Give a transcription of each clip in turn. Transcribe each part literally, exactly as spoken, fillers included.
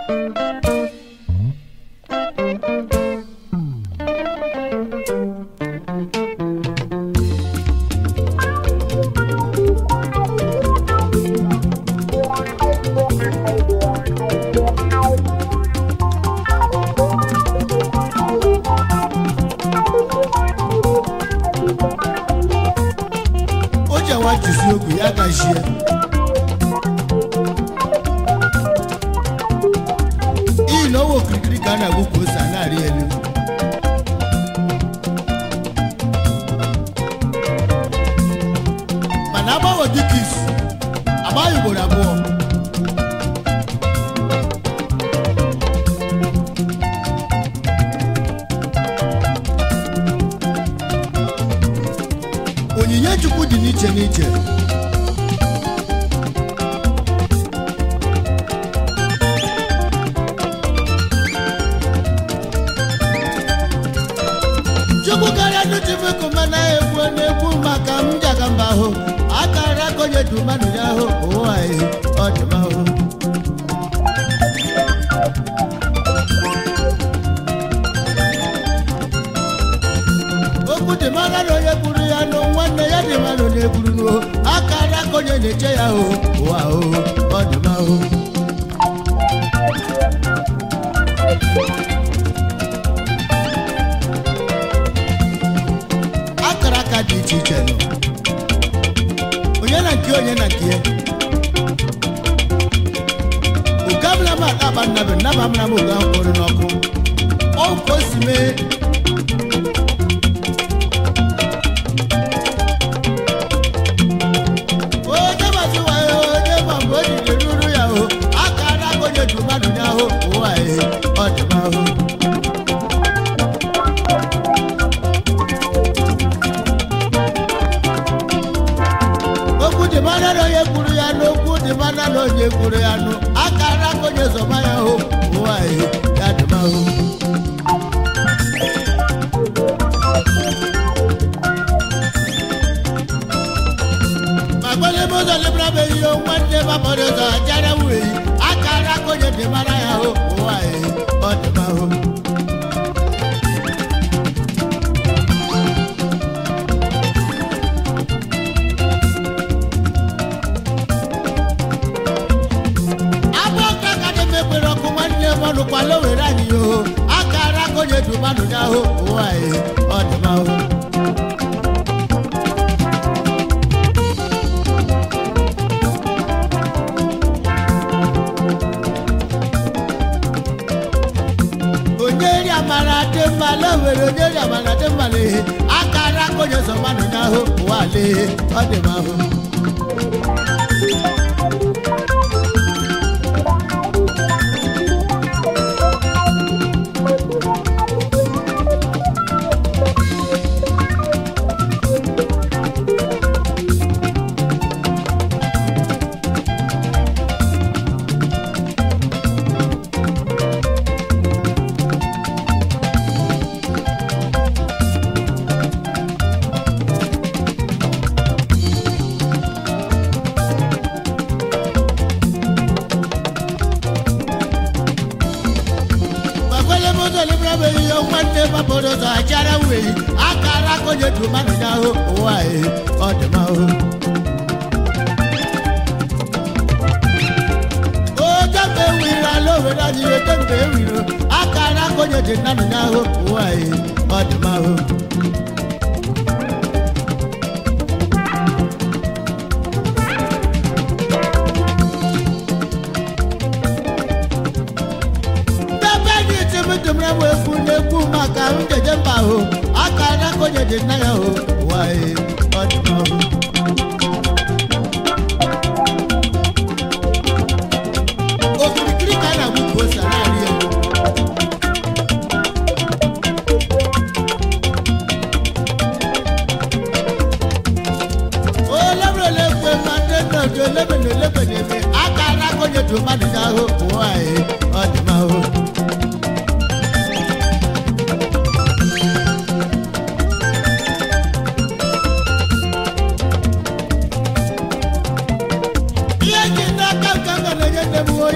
Boya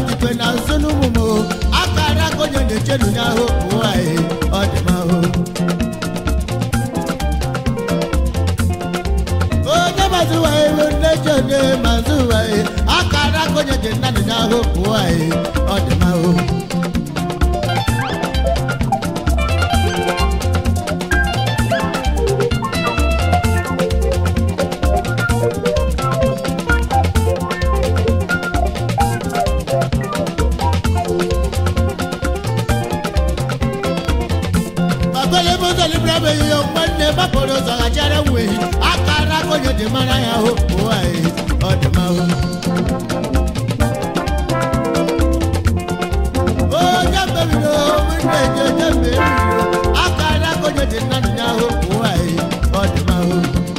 tikwe na sunu mumo akara konye ne chenu nyaho uai odemaho o na mazuwa e ne chene mazuwa e akara konye de nanu nyaho uai odemaho Bapolo za jara we akara konye de mara ya ho oai odema ho o jambe mi do mne je jambe akara konye de nanu ya ho oai odema ho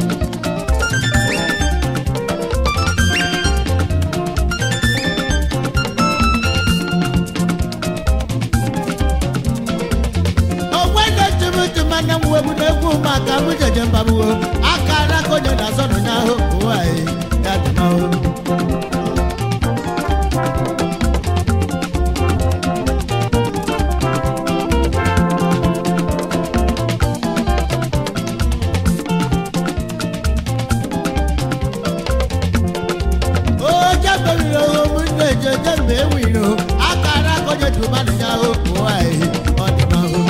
mana mwebu nebu maka mujeje mbabu akara konye na zono nyaho uai yademaho o jambe wiro mujeje jambe wiro akara konye tumana nyaho uai odemaho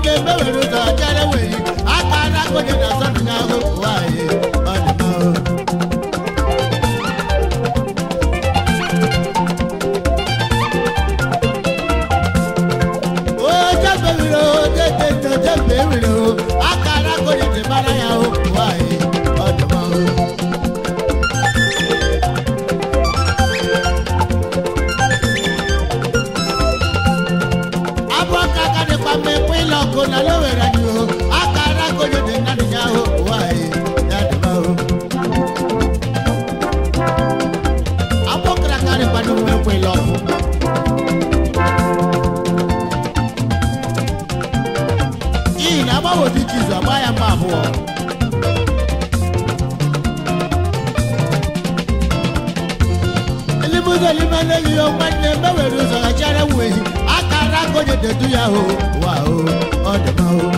nwanne mewere ụzọ chere wee akara onye na-azọ ndụ n'ahụ ụwa anyị ọ dị mma o. o jebewire o jejeje jebewire o akara onye ji mara ya o ụwa anyị ọ dị mma o. na lo wera ni o akara ko je de na nya o wa e ya de ba o abo kra kare pa no me ko lo i na ba wo di jizo ba ya ma bo ele bo de le ma le yo ma ne be we ru so ga jare we akara ko je de du ya o wa o ọ dị mma o.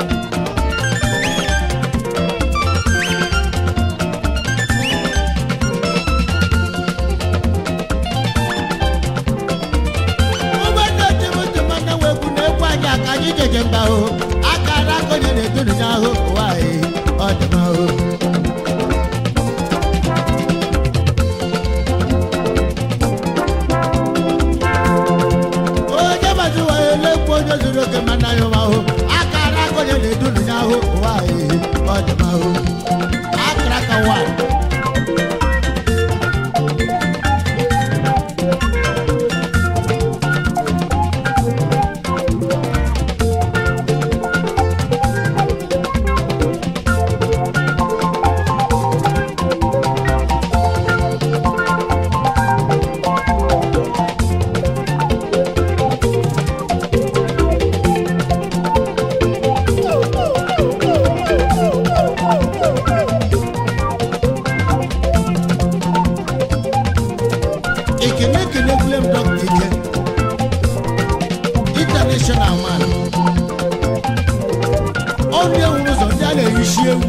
ụgbọndụ otimụtụ mana wekwu na-ekwu anyị aka anyị jeje mba o akara konye na-eduru n'ahụ ụwa anyị ọ dị mma o. onye zuru oke mana ya ahụ akara onye na-eduru n'ahụ ụwa anyị ọ dị mma o. akara ka wa international man onye nwụrụ ụzọ ndị a na-eyishi ewu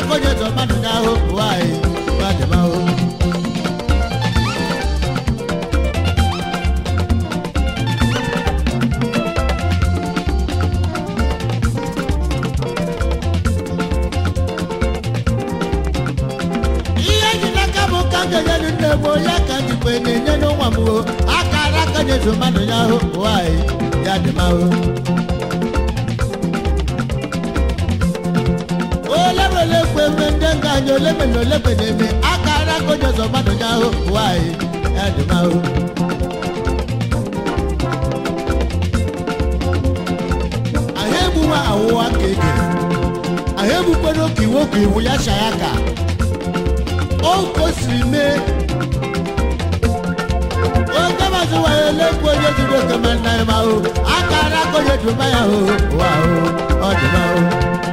konye to manu nya ho wai wa de ma ho ya ka di pe ni ne no wa mu akara ka je so manu nya ho wai ya de ma ho o le le pe me ndenga yo le me no le pe de me akara ko je so manu nya ho wai ya de ma ho ahebu wa awo akeke ahebu pe no ki wo ki wo ya shayaka o ko si me wa le ko je duro ke man na ma o akara ko je du ma ya o wa o o de ma o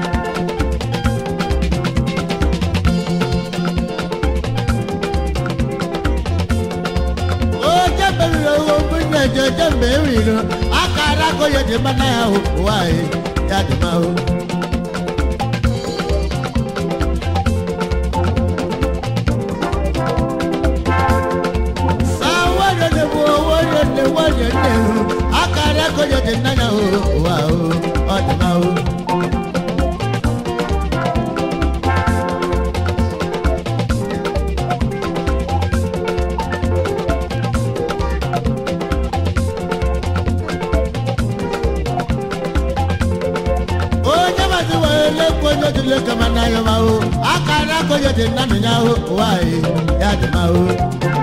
o je be ro o bu ne je je me ri ro akara ko je de ma na ya o wa e ya de ma o akara ko je de nana o wa o o de ma o o jama ti wa le ko je de le kama na yo ma o akara ko je de nana nya o wa e ya de ma o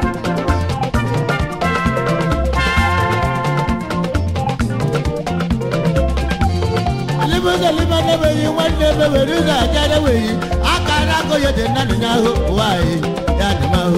Lima never you want never will do that other way. I can't go yet and none now. Why? Yadamo.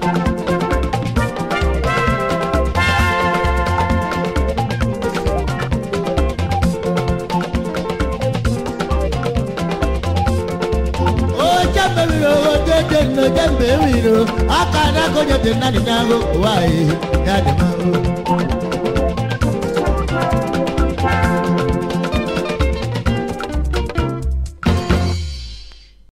Oh, Jambo, no Jambo, I can't go yet and none now. Why? Yadamo.